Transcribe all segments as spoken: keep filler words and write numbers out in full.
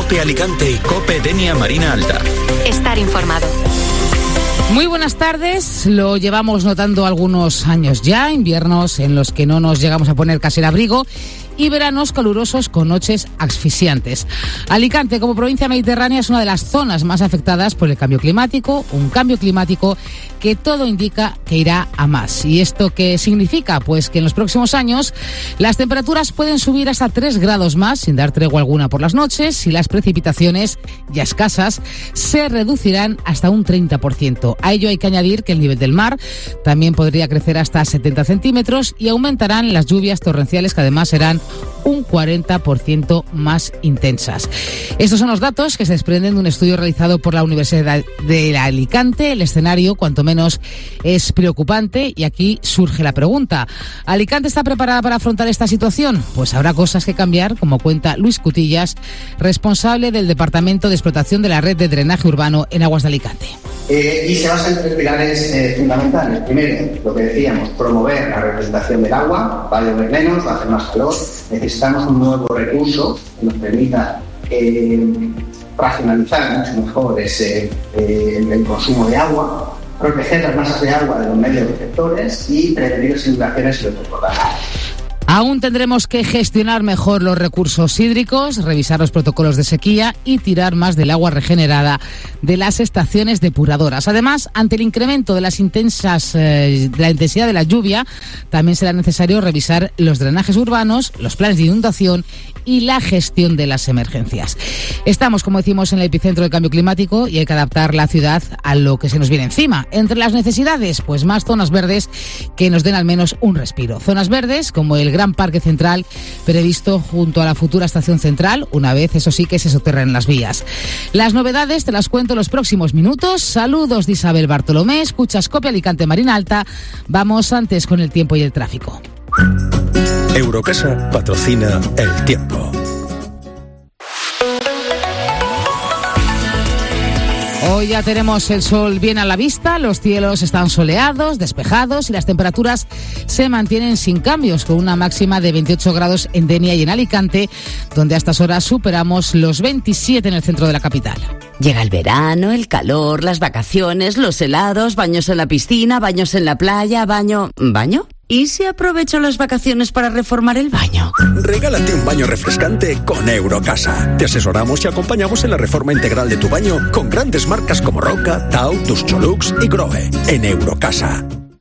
COPE Alicante y COPE Denia Marina Alta. Estar informado. Muy buenas tardes, lo llevamos notando algunos años ya, inviernos en los que no nos llegamos a poner casi el abrigo y veranos calurosos con noches asfixiantes. Alicante, como provincia mediterránea, es una de las zonas más afectadas por el cambio climático, un cambio climático que todo indica que irá a más. ¿Y esto qué significa? Pues que en los próximos años las temperaturas pueden subir hasta tres grados más, sin dar tregua alguna por las noches, y las precipitaciones, ya escasas, se reducirán hasta un treinta por ciento. A ello hay que añadir que el nivel del mar también podría crecer hasta setenta centímetros y aumentarán las lluvias torrenciales, que además serán un cuarenta por ciento más intensas. Estos son los datos que se desprenden de un estudio realizado por la Universidad de Alicante. El escenario, cuanto menos, es preocupante y aquí surge la pregunta. ¿Alicante está preparada para afrontar esta situación? Pues habrá cosas que cambiar, como cuenta Luis Cutillas, responsable del Departamento de Explotación de la Red de Drenaje Urbano en Aguas de Alicante. Eh, y se basa en tres pilares eh, fundamentales. Primero, lo que decíamos, promover la representación del agua. Va a llover menos, va a hacer más calor. Necesitamos un nuevo recurso que nos permita eh, racionalizar mucho mejor ese, eh, el consumo de agua, proteger las masas de agua de los medios receptores y prevenir las inundaciones y los desbordajes. Aún tendremos que gestionar mejor los recursos hídricos, revisar los protocolos de sequía y tirar más del agua regenerada de las estaciones depuradoras. Además, ante el incremento de las intensas eh, de la intensidad de la lluvia, también será necesario revisar los drenajes urbanos, los planes de inundación y la gestión de las emergencias. Estamos, como decimos, en el epicentro del cambio climático y hay que adaptar la ciudad a lo que se nos viene encima. Entre las necesidades, pues más zonas verdes que nos den al menos un respiro. Zonas verdes como el Gran Parque Central, previsto junto a la futura estación central, una vez, eso sí, que se soterren las vías. Las novedades te las cuento en los próximos minutos. Saludos de Isabel Bartolomé, escuchas COPE Alicante Marina Alta. Vamos antes con el tiempo y el tráfico. Eurocasa patrocina el tiempo. Hoy ya tenemos el sol bien a la vista, los cielos están soleados, despejados y las temperaturas se mantienen sin cambios, con una máxima de veintiocho grados en Denia y en Alicante, donde a estas horas superamos los veintisiete en el centro de la capital. Llega el verano, el calor, las vacaciones, los helados, baños en la piscina, baños en la playa, baño... ¿Baño? ¿Y si aprovecho las vacaciones para reformar el baño? Regálate un baño refrescante con Eurocasa. Te asesoramos y acompañamos en la reforma integral de tu baño con grandes marcas como Roca, Tau, Duscholux y Grohe. En Eurocasa.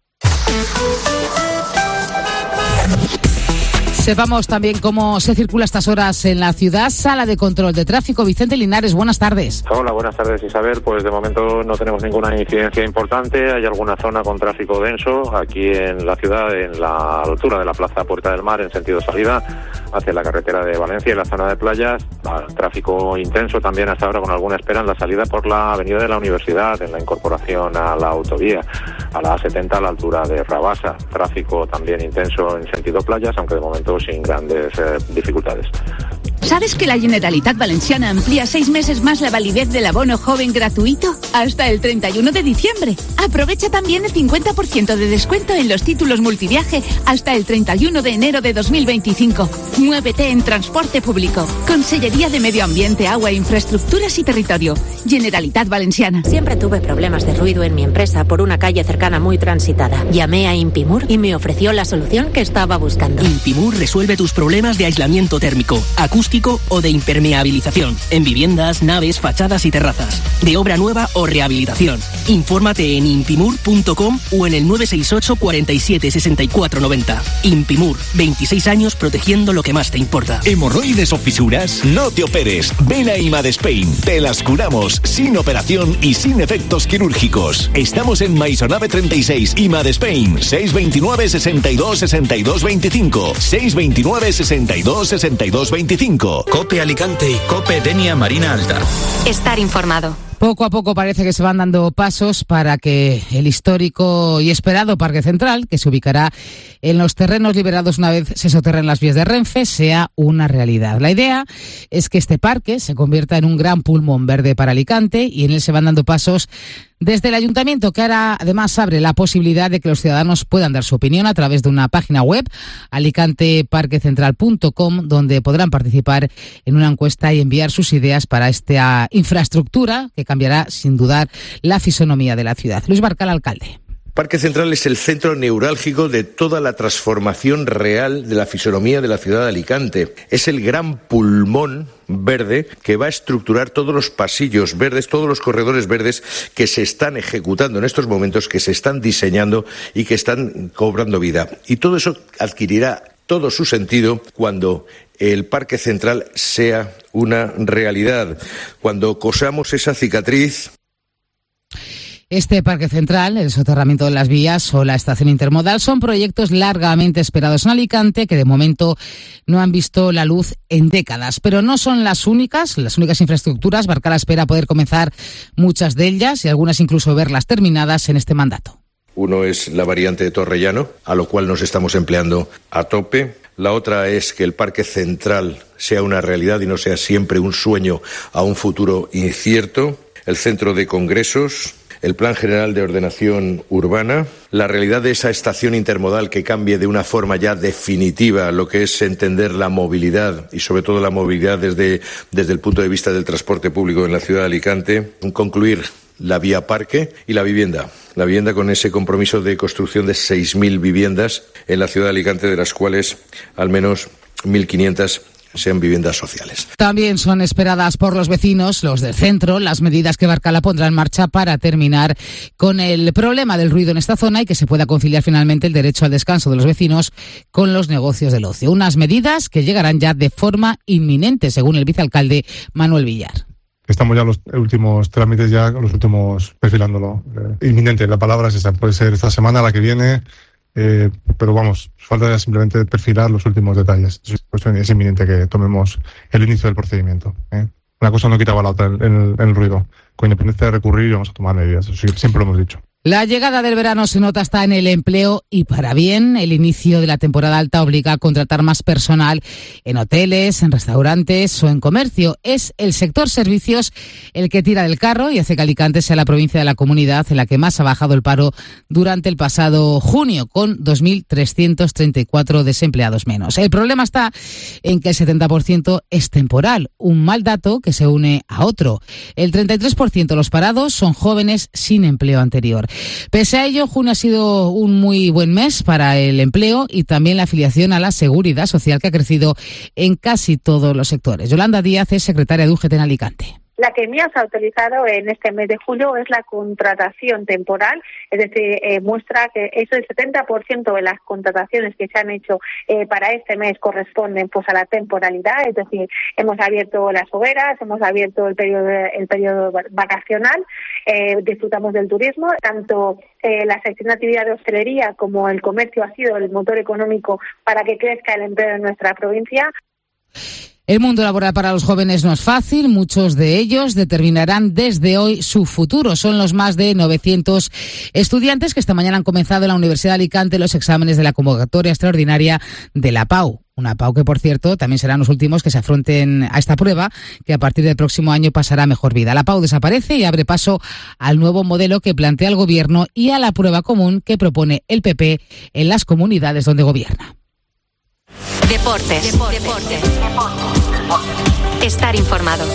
Sepamos también cómo se circula a estas horas en la ciudad. Sala de control de tráfico, Vicente Linares, buenas tardes. Hola, buenas tardes, Isabel. Pues de momento no tenemos ninguna incidencia importante. Hay alguna zona con tráfico denso aquí en la ciudad, en la altura de la Plaza Puerta del Mar, en sentido salida hacia la carretera de Valencia y la zona de playas. Tráfico intenso también hasta ahora, con alguna espera en la salida por la avenida de la Universidad, en la incorporación a la autovía, a la A setenta a la altura de Rabasa. Tráfico también intenso en sentido playas, aunque de momento sin grandes eh, dificultades. ¿Sabes que la Generalitat Valenciana amplía seis meses más la validez del abono joven gratuito? Hasta el treinta y uno de diciembre. Aprovecha también el cincuenta por ciento de descuento en los títulos multiviaje hasta el treinta y uno de enero de dos mil veinticinco. Muévete en transporte público. Consellería de Medio Ambiente, Agua, Infraestructuras y Territorio. Generalitat Valenciana. Siempre tuve problemas de ruido en mi empresa por una calle cercana muy transitada. Llamé a Impimur y me ofreció la solución que estaba buscando. Impimur resuelve tus problemas de aislamiento térmico, acústico o de impermeabilización en viviendas, naves, fachadas y terrazas, de obra nueva o rehabilitación. Infórmate en impimur punto com o en el nueve seis ocho, cuarenta y siete, sesenta y cuatro noventa. Impimur, veintiséis años protegiendo lo que más te importa. ¿Hemorroides o fisuras? No te operes. Ven a IMAD Spain. Te las curamos sin operación y sin efectos quirúrgicos. Estamos en Maisonave treinta y seis, IMAD Spain, seis veintinueve, sesenta y dos, sesenta y dos veinticinco, seis veintinueve, sesenta y dos, sesenta y dos veinticinco. COPE Alicante y COPE Denia Marina Alta. Estar informado. Poco a poco parece que se van dando pasos para que el histórico y esperado Parque Central, que se ubicará en los terrenos liberados una vez se soterren las vías de Renfe, sea una realidad. La idea es que este parque se convierta en un gran pulmón verde para Alicante y en él se van dando pasos Desde el Ayuntamiento, que ahora además abre la posibilidad de que los ciudadanos puedan dar su opinión a través de una página web, alicante parque central punto com, donde podrán participar en una encuesta y enviar sus ideas para esta infraestructura que cambiará sin dudar la fisonomía de la ciudad. Luis Barcal, alcalde. Parque Central es el centro neurálgico de toda la transformación real de la fisonomía de la ciudad de Alicante. Es el gran pulmón verde que va a estructurar todos los pasillos verdes, todos los corredores verdes que se están ejecutando en estos momentos, que se están diseñando y que están cobrando vida. Y todo eso adquirirá todo su sentido cuando el Parque Central sea una realidad, cuando cosamos esa cicatriz. Este Parque Central, el soterramiento de las vías o la estación intermodal son proyectos largamente esperados en Alicante que de momento no han visto la luz en décadas. Pero no son las únicas, las únicas infraestructuras. Barcal espera poder comenzar muchas de ellas y algunas incluso verlas terminadas en este mandato. Uno es la variante de Torrellano, a lo cual nos estamos empleando a tope. La otra es que el Parque Central sea una realidad y no sea siempre un sueño a un futuro incierto. El centro de congresos, el Plan General de Ordenación Urbana, la realidad de esa estación intermodal que cambie de una forma ya definitiva lo que es entender la movilidad y sobre todo la movilidad desde, desde el punto de vista del transporte público en la ciudad de Alicante. Concluir la vía parque y la vivienda. La vivienda con ese compromiso de construcción de seis mil viviendas en la ciudad de Alicante, de las cuales al menos mil quinientas sean viviendas sociales. También son esperadas por los vecinos, los del centro, las medidas que Barcala pondrá en marcha para terminar con el problema del ruido en esta zona y que se pueda conciliar finalmente el derecho al descanso de los vecinos con los negocios del ocio. Unas medidas que llegarán ya de forma inminente, según el vicealcalde Manuel Villar. Estamos ya en los últimos trámites, ya los últimos perfilándolo. Eh, inminente, la palabra es esa, puede ser esta semana, la que viene. Eh, pero vamos, falta ya simplemente perfilar los últimos detalles. Es, es inminente que tomemos el inicio del procedimiento. ¿eh? Una cosa no quitaba la otra, el, el, el ruido. Con independencia de recurrir, vamos a tomar medidas. Eso siempre lo hemos dicho. La llegada del verano se nota hasta en el empleo y para bien. El inicio de la temporada alta obliga a contratar más personal en hoteles, en restaurantes o en comercio. Es el sector servicios el que tira del carro y hace que Alicante sea la provincia de la comunidad en la que más ha bajado el paro durante el pasado junio, con dos mil trescientos treinta y cuatro desempleados menos. El problema está en que el setenta por ciento es temporal, un mal dato que se une a otro. El treinta y tres por ciento de los parados son jóvenes sin empleo anterior. Pese a ello, junio ha sido un muy buen mes para el empleo y también la afiliación a la Seguridad Social, que ha crecido en casi todos los sectores. Yolanda Díaz es secretaria de U G T en Alicante. La que más ha utilizado en este mes de julio es la contratación temporal, es decir, eh, muestra que eso el setenta por ciento de las contrataciones que se han hecho eh, para este mes corresponden pues a la temporalidad, es decir, hemos abierto las hogueras, hemos abierto el periodo el periodo vacacional, eh, disfrutamos del turismo, tanto eh, la sección de actividad de hostelería como el comercio ha sido el motor económico para que crezca el empleo en nuestra provincia. El mundo laboral para los jóvenes no es fácil. Muchos de ellos determinarán desde hoy su futuro. Son los más de novecientos estudiantes que esta mañana han comenzado en la Universidad de Alicante los exámenes de la convocatoria extraordinaria de la PAU. Una PAU que, por cierto, también serán los últimos que se afronten a esta prueba, que a partir del próximo año pasará a mejor vida. La PAU desaparece y abre paso al nuevo modelo que plantea el Gobierno y a la prueba común que propone el P P en las comunidades donde gobierna. Deportes. Deportes. Deportes. Estar informado.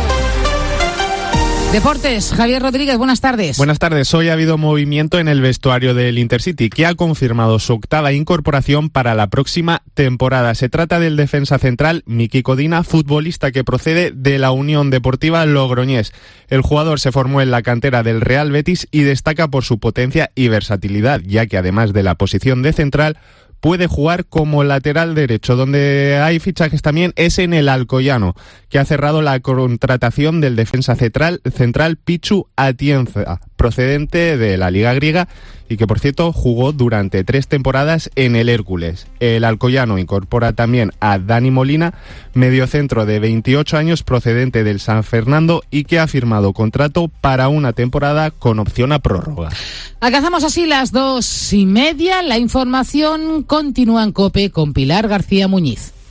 Deportes, Javier Rodríguez, buenas tardes. Buenas tardes. Hoy ha habido movimiento en el vestuario del Intercity, que ha confirmado su octava incorporación para la próxima temporada. Se trata del defensa central Miki Codina, futbolista que procede de la Unión Deportiva Logroñés. El jugador se formó en la cantera del Real Betis y destaca por su potencia y versatilidad, ya que además de la posición de central, puede jugar como lateral derecho. Donde hay fichajes también es en el Alcoyano, que ha cerrado la contratación del defensa central, central Pichu Atienza, procedente de la Liga Griega y que, por cierto, jugó durante tres temporadas en el Hércules. El Alcoyano incorpora también a Dani Molina, mediocentro de veintiocho años procedente del San Fernando y que ha firmado contrato para una temporada con opción a prórroga. Alcanzamos así las dos y media. La información continúa en COPE con Pilar García Muñiz.